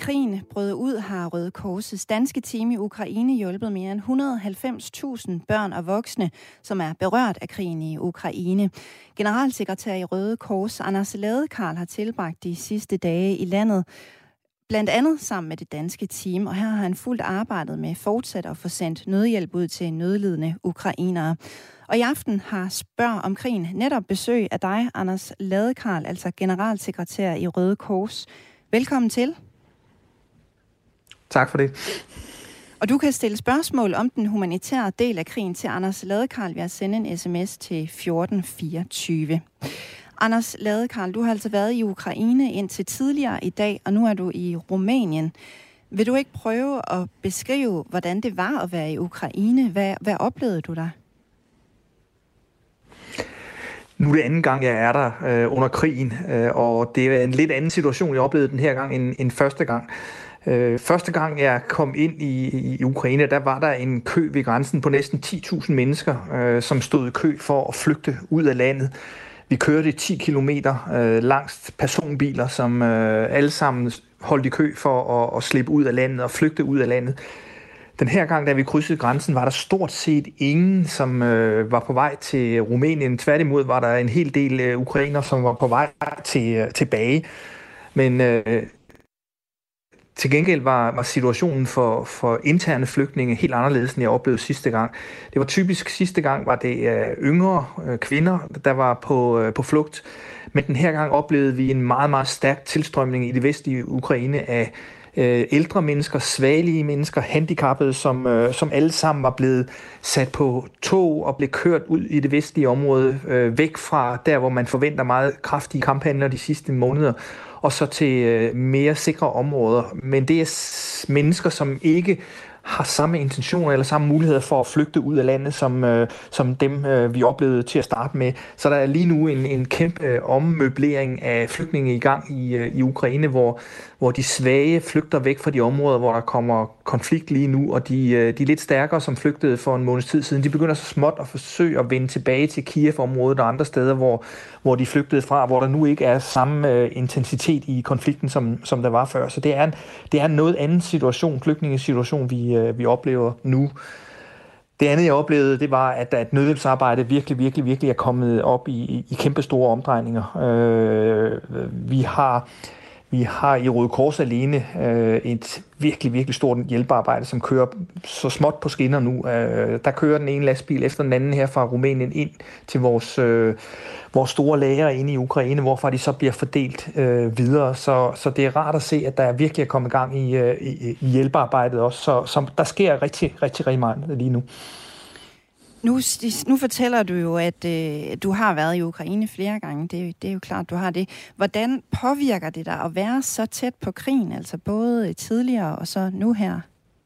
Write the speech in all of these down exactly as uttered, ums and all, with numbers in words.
krigen brød ud, har Røde Korsets danske team i Ukraine hjulpet mere end et hundrede og halvfems tusind børn og voksne, som er berørt af krigen i Ukraine. Generalsekretær i Røde Kors, Anders Ladekarl, har tilbragt de sidste dage i landet, blandt andet sammen med det danske team, og her har han fuldt arbejdet med fortsat at få sendt nødhjælp ud til nødlidende ukrainere. Og i aften har Spørg om krigen netop besøg af dig, Anders Ladekarl, altså generalsekretær i Røde Kors. Velkommen til. Tak for det. Og du kan stille spørgsmål om den humanitære del af krigen til Anders Ladekarl ved at sende en sms til fjorten fireogtyve. Anders Ladekarl, du har altså været i Ukraine indtil tidligere i dag, og nu er du i Rumænien. Vil du ikke prøve at beskrive, hvordan det var at være i Ukraine? Hvad, hvad oplevede du der? Nu er det anden gang, jeg er der øh, under krigen, øh, og det er en lidt anden situation, jeg oplevede den her gang end, end første gang. Øh, første gang, jeg kom ind i, i Ukraine, der var der en kø ved grænsen på næsten ti tusind mennesker, øh, som stod i kø for at flygte ud af landet. Vi kørte ti kilometer øh, langs personbiler, som øh, alle sammen holdt i kø for at, at slippe ud af landet og flygte ud af landet. Den her gang, da vi krydsede grænsen, var der stort set ingen, som øh, var på vej til Rumænien. Tværtimod var der en hel del øh, ukrainere, som var på vej til, øh, tilbage. Men øh, til gengæld var, var situationen for, for interne flygtninge helt anderledes, end jeg oplevede sidste gang. Det var typisk sidste gang, var det øh, yngre øh, kvinder, der var på, øh, på flugt. Men den her gang oplevede vi en meget, meget stærk tilstrømning i det vestlige Ukraine af ældre mennesker, svagelige mennesker, handicappede, som, øh, som alle sammen var blevet sat på tog og blev kørt ud i det vestlige område, øh, væk fra der, hvor man forventer meget kraftige kamphandler de sidste måneder, og så til øh, mere sikre områder. Men det er mennesker, som ikke har samme intentioner eller samme muligheder for at flygte ud af landet, som, øh, som dem, øh, vi oplevede til at starte med. Så der er lige nu en, en kæmpe øh, ommøblering af flygtninge i gang i, øh, i Ukraine, hvor, hvor de svage flygter væk fra de områder, hvor der kommer konflikt lige nu, og de, øh, de lidt stærkere, som flygtede for en måneds tid siden, de begynder så småt at forsøge at vende tilbage til Kiev-området og andre steder, hvor, hvor de flygtede fra, hvor der nu ikke er samme øh, intensitet i konflikten, som, som der var før. Så det er en, det er en noget anden situation, flygtningesituation, vi vi oplever nu. Det andet, jeg oplevede, det var, at, at nødhjælpsarbejde virkelig, virkelig, virkelig er kommet op i, i kæmpe store omdrejninger. Øh, vi har Vi har i Røde Kors alene øh, et virkelig, virkelig stort hjælpearbejde, som kører så småt på skinner nu. Øh, der kører den ene lastbil efter den anden her fra Rumænien ind til vores, øh, vores store lager inde i Ukraine, hvorfra de så bliver fordelt øh, videre. Så, så det er rart at se, at der virkelig er kommet gang i, øh, i, i hjælpearbejdet også. Så, så der sker rigtig, rigtig, rigtig meget lige nu. Nu, nu fortæller du jo, at øh, du har været i Ukraine flere gange. Det, det er jo klart, du har det. Hvordan påvirker det dig at være så tæt på krigen, altså både tidligere og så nu her?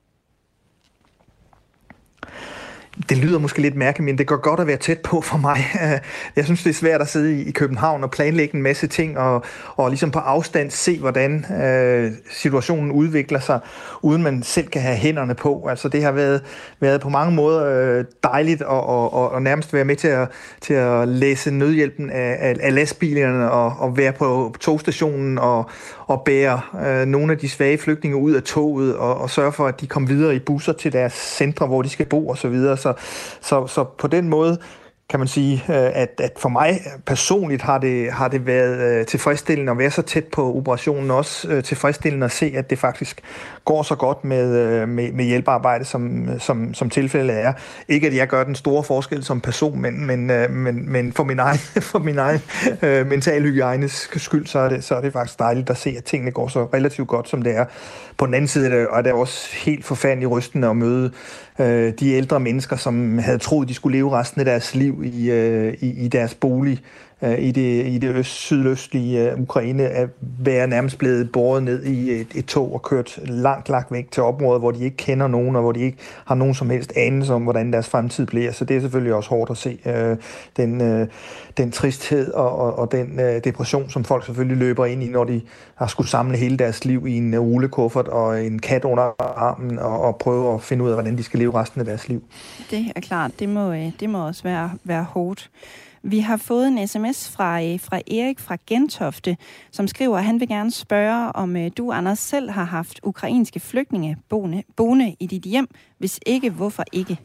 Det lyder måske lidt mærkeligt, men det går godt at være tæt på for mig. Jeg synes, det er svært at sidde i København og planlægge en masse ting, og, og ligesom på afstand se, hvordan øh, situationen udvikler sig, uden man selv kan have hænderne på. Altså det har været, været på mange måder øh, dejligt, og, og, og, og nærmest være med til at, til at læse nødhjælpen af, af, af lastbilerne, og, og være på togstationen, og, og bære øh, nogle af de svage flygtninge ud af toget, og, og sørge for, at de kommer videre i busser til deres centre, hvor de skal bo osv. Så, så, så på den måde kan man sige, at, at for mig personligt har det, har det været tilfredsstillende at være så tæt på operationen, også tilfredsstillende at se, at det faktisk går så godt med, med, med hjælpearbejde, som, som, som tilfældet er. Ikke at jeg gør den store forskel som person, men, men, men, men for min egen, for min egen uh, mental hygiejnes skyld, så er, det, så er det faktisk dejligt at se, at tingene går så relativt godt, som det er. På den anden side er det, og det er også helt forfærdeligt rystende at møde uh, de ældre mennesker, som havde troet, de skulle leve resten af deres liv i, uh, i, i deres bolig, i det, i det øst, sydøstlige uh, Ukraine, at være nærmest blevet båret ned i et, et tog og kørt langt, langt væk til områder, hvor de ikke kender nogen, og hvor de ikke har nogen som helst anelse om, hvordan deres fremtid bliver. Så det er selvfølgelig også hårdt at se uh, den, uh, den tristhed og, og, og den uh, depression, som folk selvfølgelig løber ind i, når de har skulle samle hele deres liv i en uh, rullekuffert og en kat under armen og, og prøve at finde ud af, hvordan de skal leve resten af deres liv. Det er klart. Det må, det må også være, være hårdt. Vi har fået en sms fra, øh, fra Erik fra Gentofte, som skriver, at han vil gerne spørge, om øh, du, Anders, selv har haft ukrainske flygtninge boende, boende i dit hjem. Hvis ikke, hvorfor ikke?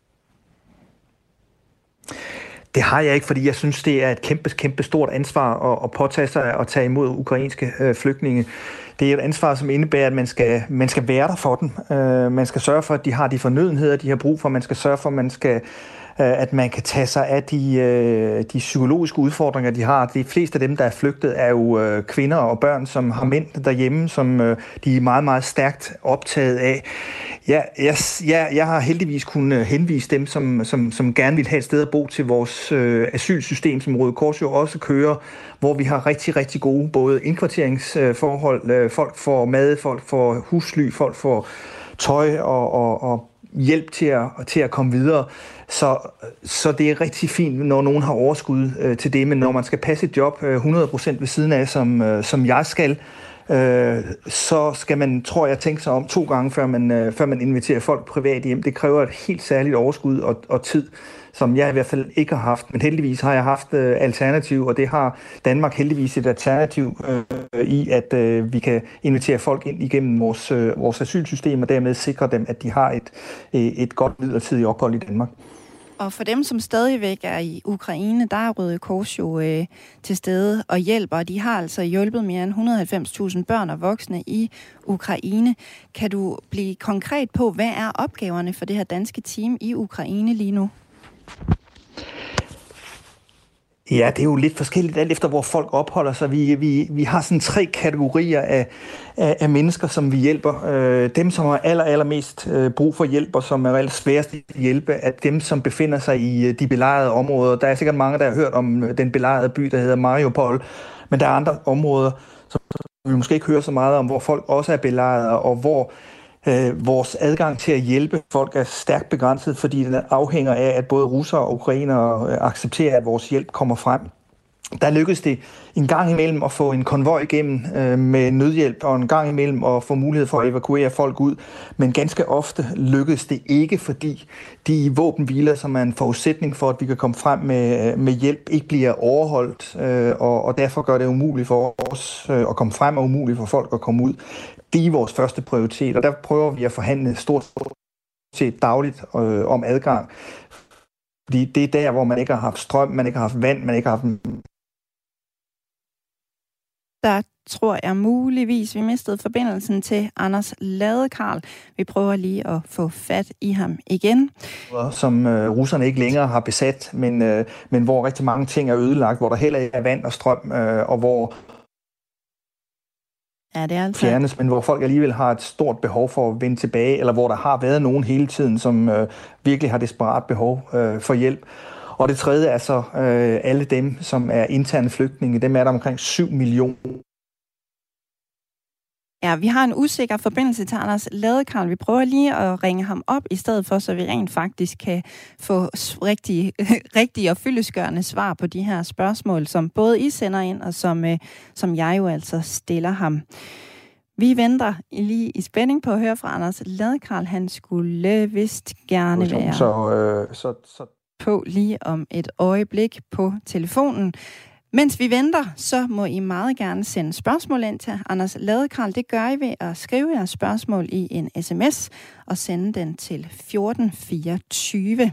Det har jeg ikke, fordi jeg synes, det er et kæmpe, kæmpe stort ansvar at, at påtage sig at tage imod ukrainske øh, flygtninge. Det er et ansvar, som indebærer, at man skal, man skal være der for dem. Øh, man skal sørge for, at de har de fornødenheder, de har brug for. Man skal sørge for, at man skal at man kan tage sig af de, de psykologiske udfordringer, de har. De fleste af dem, der er flygtet, er jo kvinder og børn, som har mænd derhjemme, som de er meget, meget stærkt optaget af. Ja, jeg, jeg, jeg har heldigvis kunnet henvise dem, som, som, som gerne vil have et sted at bo, til vores øh, asylsystem, som Røde Kors jo også kører, hvor vi har rigtig, rigtig gode både indkvarteringsforhold, øh, folk får mad, folk får husly, folk får tøj og, og, og hjælp til at, til at komme videre. Så, så det er rigtig fint, når nogen har overskud øh, til det, men når man skal passe et job øh, hundrede procent ved siden af, som, øh, som jeg skal, øh, så skal man, tror jeg, tænke sig om to gange, før man, øh, før man inviterer folk privat hjem. Det kræver et helt særligt overskud og, og tid, som jeg i hvert fald ikke har haft. Men heldigvis har jeg haft øh, alternativ, og det har Danmark heldigvis et alternativ øh, i, at øh, vi kan invitere folk ind igennem vores, øh, vores asylsystem, og dermed sikre dem, at de har et, øh, et godt midlertidigt ophold i Danmark. Og for dem, som stadigvæk er i Ukraine, der er Røde Kors jo øh, til stede og hjælper, og de har altså hjulpet mere end et hundrede og halvfems tusind børn og voksne i Ukraine. Kan du blive konkret på, hvad er opgaverne for det her danske team i Ukraine lige nu? Ja, det er jo lidt forskelligt alt efter, hvor folk opholder sig. Vi, vi, vi har sådan tre kategorier af, af, af mennesker, som vi hjælper. Øh, dem, som har aller, allermest øh, brug for hjælp, og som er reelt sværest at hjælpe, er dem, som befinder sig i øh, de belejrede områder. Der er sikkert mange, der har hørt om den belejrede by, der hedder Mariupol, men der er andre områder, som vi måske ikke hører så meget om, hvor folk også er belejrede, og hvor Øh, vores adgang til at hjælpe folk er stærkt begrænset, fordi den afhænger af, at både russere og ukrainere accepterer, at vores hjælp kommer frem. Der lykkedes det en gang imellem at få en konvoj igennem øh, med nødhjælp, og en gang imellem at få mulighed for at evakuere folk ud. Men ganske ofte lykkedes det ikke, fordi de våbenhviler, som er en forudsætning for, at vi kan komme frem med, med hjælp, ikke bliver overholdt, øh, og, og derfor gør det umuligt for os øh, at komme frem, og umuligt for folk at komme ud. Det er vores første prioritet, og der prøver vi at forhandle stort set dagligt øh, om adgang. Fordi det er der, hvor man ikke har haft strøm, man ikke har haft vand, man ikke har haft... Der tror jeg muligvis, vi mistede forbindelsen til Anders Ladekarl. Vi prøver lige at få fat i ham igen. Som øh, russerne ikke længere har besat, men, øh, men hvor rigtig mange ting er ødelagt, hvor der heller ikke er vand og strøm, øh, og hvor ja, det er altså... fjernes, men hvor folk alligevel har et stort behov for at vende tilbage, eller hvor der har været nogen hele tiden, som øh, virkelig har desperat behov øh, for hjælp. Og det tredje er så øh, alle dem, som er interne flygtninge. Dem er der omkring syv millioner. Ja, vi har en usikker forbindelse til Anders Ladekarl. Vi prøver lige at ringe ham op i stedet for, så vi rent faktisk kan få rigtige, rigtige og fyldestgørende svar på de her spørgsmål, som både I sender ind, og som, øh, som jeg jo altså stiller ham. Vi venter lige i spænding på at høre fra Anders Ladekarl. Han skulle vist gerne være så, øh, så, så. på lige om et øjeblik på telefonen. Mens vi venter, så må I meget gerne sende spørgsmål ind til Anders Ladekarl. Det gør I ved at skrive jeres spørgsmål i en sms og sende den til fjorten fireogtyve.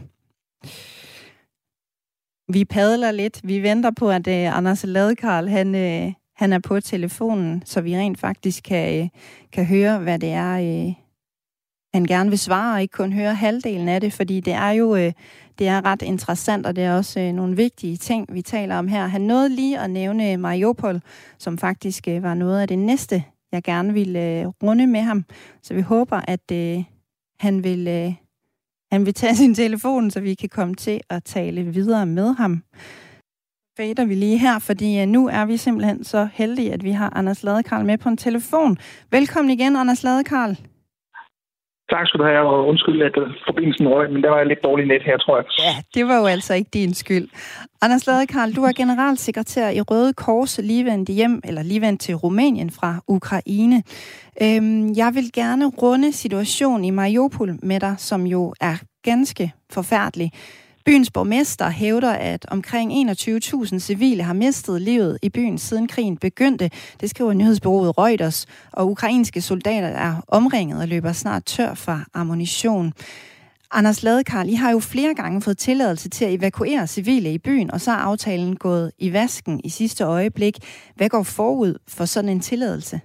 Vi padler lidt. Vi venter på, at uh, Anders Ladekarl han, uh, han er på telefonen, så vi rent faktisk kan, uh, kan høre, hvad det er, uh, han gerne vil svare, og ikke kun høre halvdelen af det, fordi det er jo uh, det er ret interessant, og det er også uh, nogle vigtige ting, vi taler om her. Han nåede lige at nævne Mariupol, som faktisk uh, var noget af det næste, jeg gerne ville uh, runde med ham. Så vi håber, at uh, han vil... Uh, Han vil tage sin telefon, så vi kan komme til at tale videre med ham. Fader vi lige her, fordi nu er vi simpelthen så heldige, at vi har Anders Ladekarl med på en telefon. Velkommen igen, Anders Ladekarl. Tak skal du have, og undskyld, at forbindelsen røg, men der var lidt dårligt net her, tror jeg. Ja, det var jo altså ikke din skyld. Anders Ladekarl, du er generalsekretær i Røde Kors, lige vendt hjem, eller lige vendt til Rumænien fra Ukraine. Øhm, jeg vil gerne runde situationen i Mariupol med dig, som jo er ganske forfærdelig. Byens borgmester hævder, at omkring enogtyve tusind civile har mistet livet i byen siden krigen begyndte. Det skriver nyhedsbureauet Reuters, og ukrainske soldater er omringet og løber snart tør for ammunition. Anders Ladekarl, I har jo flere gange fået tilladelse til at evakuere civile i byen, og så er aftalen gået i vasken i sidste øjeblik. Hvad går forud for sådan en tilladelse?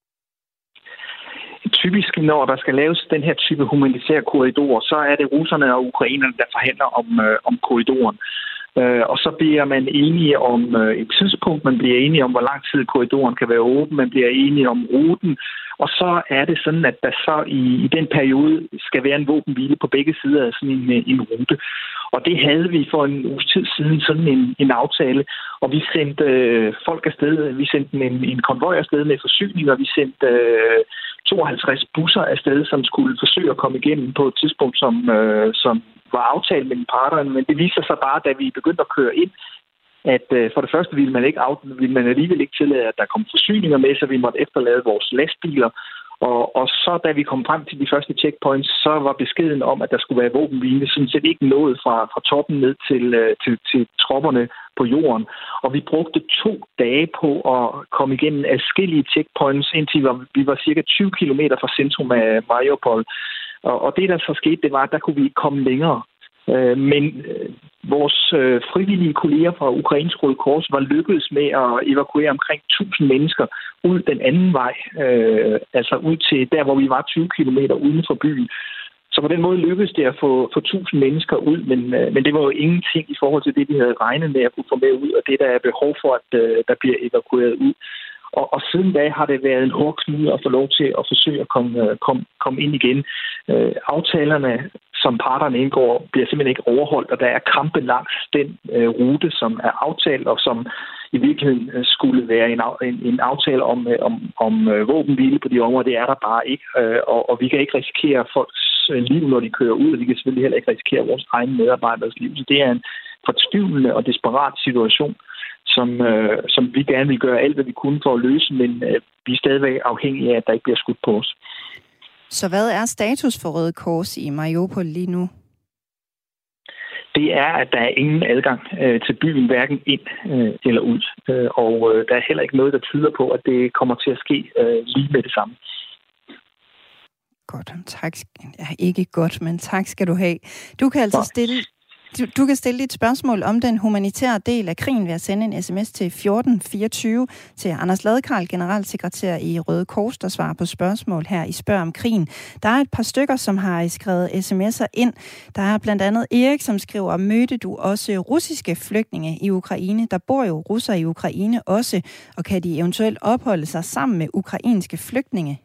Typisk, når der skal laves den her type humanitære korridor, så er det russerne og ukrainerne, der forhandler om, øh, om korridoren. Øh, og så bliver man enige om øh, et tidspunkt, man bliver enige om, hvor lang tid korridoren kan være åben, man bliver enige om ruten, og så er det sådan, at der så i, i den periode skal være en våbenhvile på begge sider af sådan en, en rute. Og det havde vi for en uges tid siden, sådan en, en aftale, og vi sendte øh, folk afsted, vi sendte en, en konvoj afsted med forsyninger, vi sendte øh, tooghalvtreds busser afsted, som skulle forsøge at komme igennem på et tidspunkt, som, øh, som var aftalt mellem parterne, men det viser sig bare, da vi begyndte at køre ind, at øh, for det første ville man, ikke af, ville man alligevel ikke tillade, at der kom forsyninger med, så vi måtte efterlade vores lastbiler. Og, og så da vi kom frem til de første checkpoints, så var beskeden om, at der skulle være våbenhvile, sådan set ikke nået fra, fra toppen ned til, øh, til, til tropperne på jorden. Og vi brugte to dage på at komme igennem adskillige checkpoints, indtil vi var, vi var cirka tyve kilometer fra centrum af Mariupol. Og, og det, der så skete, det var, at der kunne vi ikke komme længere. Øh, men øh, vores øh, frivillige kolleger fra Ukrainsk Røde Kors var lykkedes med at evakuere omkring tusind mennesker ud den anden vej, øh, altså ud til der, hvor vi var tyve kilometer uden for byen. Så på den måde lykkedes det at få, få tusind mennesker ud, men, øh, men det var jo ingenting i forhold til det, vi havde regnet med at kunne få med ud, og det, der er behov for, at øh, der bliver evakueret ud. Og, og siden da har det været en hård knude at få lov til at forsøge at komme, komme, komme ind igen. Øh, aftalerne, som parterne indgår, bliver simpelthen ikke overholdt, og der er kampe langs den øh, rute, som er aftalt, og som i virkeligheden øh, skulle være en, en, en aftale om, øh, om, om øh, våbenhvile på de områder. Det er der bare ikke, øh, og, og vi kan ikke risikere folks øh, liv, når de kører ud, og vi kan selvfølgelig heller ikke risikere vores egne medarbejderes liv. Så det er en fortvivlende og desperat situation, som, øh, som vi gerne vil gøre alt, hvad vi kunne for at løse, men øh, vi er stadigvæk afhængige af, at der ikke bliver skudt på os. Så hvad er status for Røde Kors i Mariupol lige nu? Det er, at der er ingen adgang øh, til byen, hverken ind øh, eller ud. Øh, og øh, der er heller ikke noget, der tyder på, at det kommer til at ske øh, lige med det samme. Godt, tak. Ja, ikke godt, men tak skal du have. Du kan altså stille... Du, du kan stille dit spørgsmål om den humanitære del af krigen ved at sende en sms til fjorten fireogtyve til Anders Ladekarl, generalsekretær i Røde Kors, der svarer på spørgsmål her i Spørg om krigen. Der er et par stykker, som har skrevet sms'er ind. Der er blandt andet Erik, som skriver, mødte du også russiske flygtninge i Ukraine? Der bor jo russer i Ukraine også, og kan de eventuelt opholde sig sammen med ukrainske flygtninge?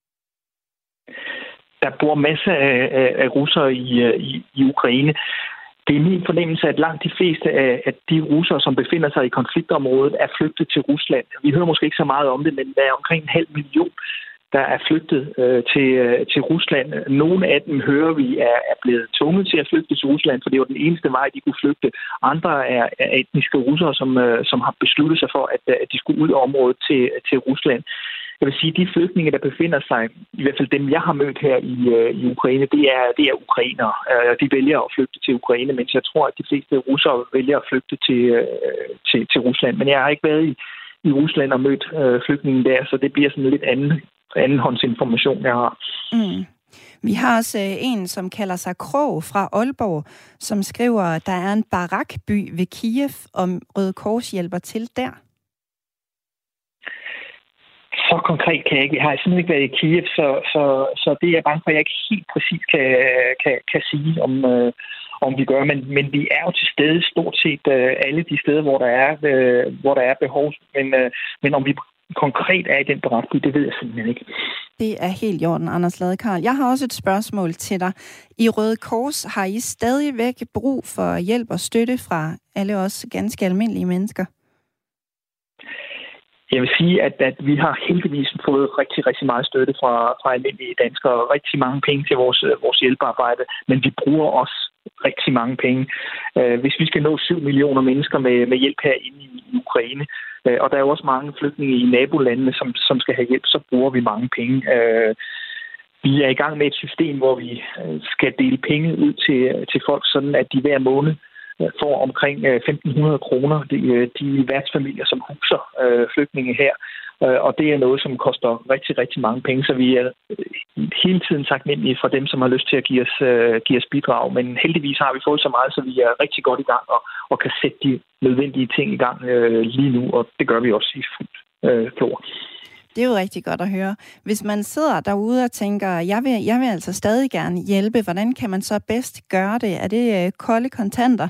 Der bor masser af, af, af russere i, i, i Ukraine. Det er min fornemmelse, at langt de fleste af de russere, som befinder sig i konfliktområdet, er flygtet til Rusland. Vi hører måske ikke så meget om det, men der er omkring en halv million, der er flygtet øh, til, øh, til Rusland. Nogle af dem hører vi er, er blevet tvunget til at flygte til Rusland, for det var den eneste vej, de kunne flygte. Andre er, er etniske russere, som, øh, som har besluttet sig for, at, at de skulle ud af området til, til Rusland. Jeg vil sige, at de flygtninge, der befinder sig, i hvert fald dem, jeg har mødt her i, i Ukraine, det er, det er ukrainere. De vælger at flygte til Ukraine, mens jeg tror, at de fleste russere vælger at flygte til, til, til Rusland. Men jeg har ikke været i, i Rusland og mødt øh, flygtningen der, så det bliver sådan lidt anden, andenhåndsinformation, jeg har. Mm. Vi har også en, som kalder sig Krog fra Aalborg, som skriver, at der er en barakby ved Kiev, om Røde Kors hjælper til der. Så konkret kan jeg ikke. Jeg har simpelthen ikke været i Kiev, så, så, så det er jeg bange for, at jeg ikke helt præcis kan, kan, kan sige, om, øh, om vi gør. Men, men vi er jo til stede stort set øh, alle de steder, hvor der er, øh, hvor der er behov. Men, øh, men om vi konkret er i den beretning, det ved jeg simpelthen ikke. Det er helt i orden, Anders Ladekarl. Jeg har også et spørgsmål til dig. I Røde Kors har I stadigvæk brug for hjælp og støtte fra alle os ganske almindelige mennesker? Jeg vil sige, at, at vi har heldigvis fået rigtig, rigtig meget støtte fra, fra almindelige danskere, og rigtig mange penge til vores, vores hjælpearbejde, men vi bruger også rigtig mange penge. Hvis vi skal nå syv millioner mennesker med, med hjælp herinde i, i Ukraine, og der er jo også mange flygtninge i nabolandene, som, som skal have hjælp, så bruger vi mange penge. Vi er i gang med et system, hvor vi skal dele penge ud til, til folk, sådan at de hver måned får omkring femten hundrede kroner, de, de værtsfamilier, som huser øh, flygtninge her. Og det er noget, som koster rigtig, rigtig mange penge, så vi er hele tiden taknemmelige for dem, som har lyst til at give os, øh, give os bidrag. Men heldigvis har vi fået så meget, så vi er rigtig godt i gang og, og kan sætte de nødvendige ting i gang øh, lige nu, og det gør vi også i fuldt øh, flor. Det er jo rigtig godt at høre. Hvis man sidder derude og tænker, jeg vil, jeg vil altså stadig gerne hjælpe, hvordan kan man så bedst gøre det? Er det øh, kolde kontanter?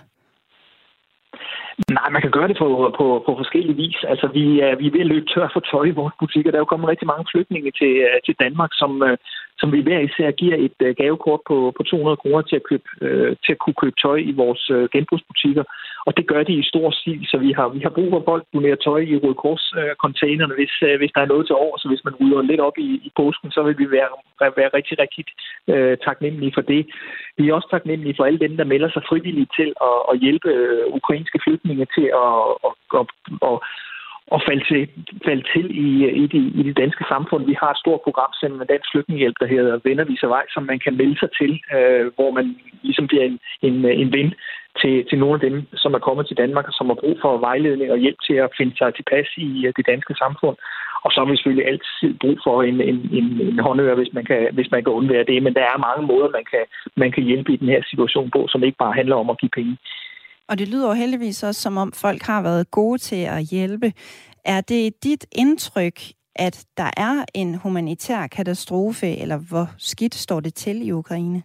Nej, man kan gøre det på, på, på forskellige vis. Altså, vi er, vi er ved at løbe tør for tøj i vores butikker. Der er jo kommet rigtig mange flygtninge til, til Danmark, som, som vi hver især giver et gavekort på, på to hundrede kroner til at, købe, til at kunne købe tøj i vores genbrugsbutikker. Og det gør de i stor stil, så vi har, vi har brug for folk, der donerer tøj i Røde Kors-containerne, hvis, hvis der er noget til over. Så hvis man rydder lidt op i, i påsken, så vil vi være, være rigtig, rigtig uh, taknemmelige for det. Vi er også taknemmelige for alle dem, der melder sig frivilligt til at, at hjælpe uh, ukrainske flygtninge til at, at, at, at, at falde til, falde til i, i, de, i det danske samfund. Vi har et stort program sammen med Dansk Flygtningehjælp, der hedder Venner viser vej, som man kan melde sig til, uh, hvor man ligesom bliver en, en, en ven til, til nogle af dem, som er kommet til Danmark og som har brug for vejledning og hjælp til at finde sig tilpas i uh, det danske samfund. Og så har vi selvfølgelig altid brug for en, en, en, en håndører, hvis man, kan, hvis man kan undvære det. Men der er mange måder, man kan, man kan hjælpe i den her situation på, som ikke bare handler om at give penge. Og det lyder jo heldigvis også, som om folk har været gode til at hjælpe. Er det dit indtryk, at der er en humanitær katastrofe, eller hvor skidt står det til i Ukraine?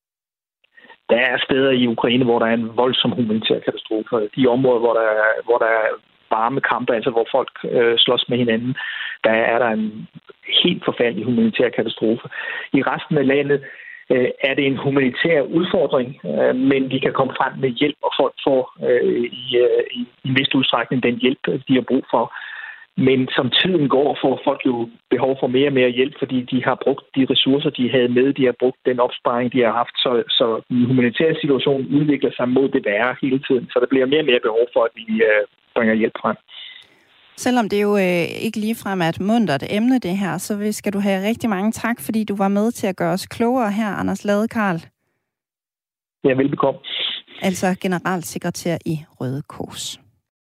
Der er steder i Ukraine, hvor der er en voldsom humanitær katastrofe. De områder, hvor der er, hvor der er varme kampe, altså hvor folk øh, slås med hinanden, der er der en helt forfærdelig humanitær katastrofe. I resten af landet øh, er det en humanitær udfordring, øh, men vi kan komme frem med hjælp, og folk får øh, i, øh, i en vis udstrækning den hjælp, de har brug for. Men som tiden går, får folk jo behov for mere og mere hjælp, fordi de har brugt de ressourcer, de havde med, de har brugt den opsparing, de har haft, så, så den humanitære situation udvikler sig mod det værre hele tiden, så der bliver mere og mere behov for, at vi øh, bringer hjælp frem. Selvom det jo øh, ikke ligefrem er et muntert emne, det her, så skal du have rigtig mange tak, fordi du var med til at gøre os klogere her, Anders Ladekarl. Ja, velbekomme. Altså generalsekretær i Røde Kors.